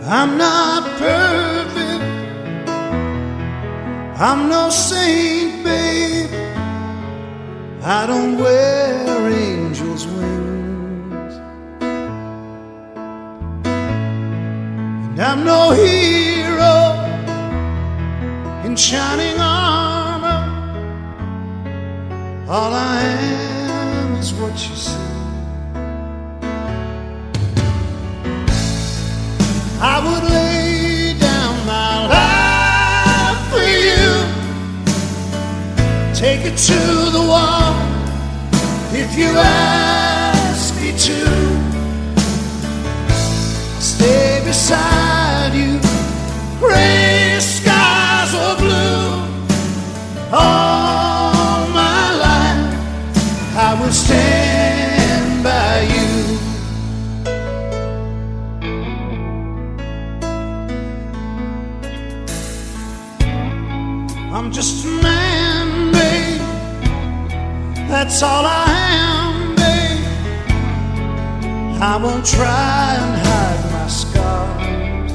I'm not perfect, I'm no saint, babe. I don't wear angels' wings, and I'm no hero in shining armor. All I am is what you see. I would lay down my life for you, take it to the wall if you ask me to. Stay beside you, gray skies or blue. All my life I will stand by you. I'm just a man, babe, that's all I am, babe. I won't try and hide my scars,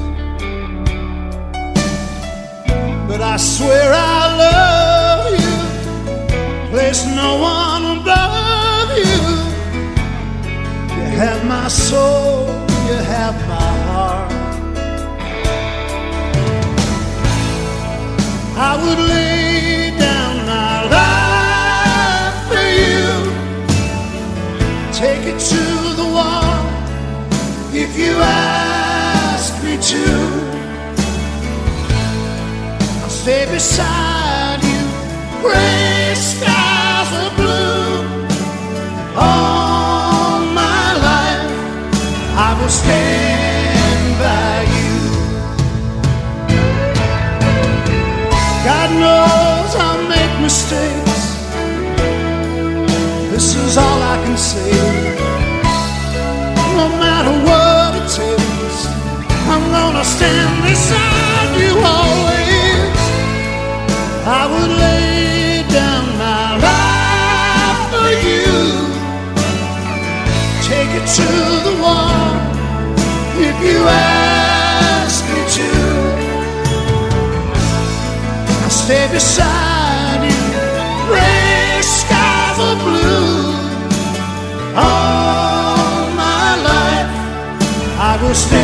but I swear I love you, place no one above you. You have my soul, you have my heart. I would lay down my life for you, take it to the wall if you ask me to. I'll stay beside you, gray skies are blue. All my life I will stand by you. God knows I'll make mistakes, this is all I can say. No matter what it takes, I'm gonna stand beside you always. I would lay down my life for you, take it to the wall if you ask me to. Stay beside you, gray skies are blue. All my life I will stay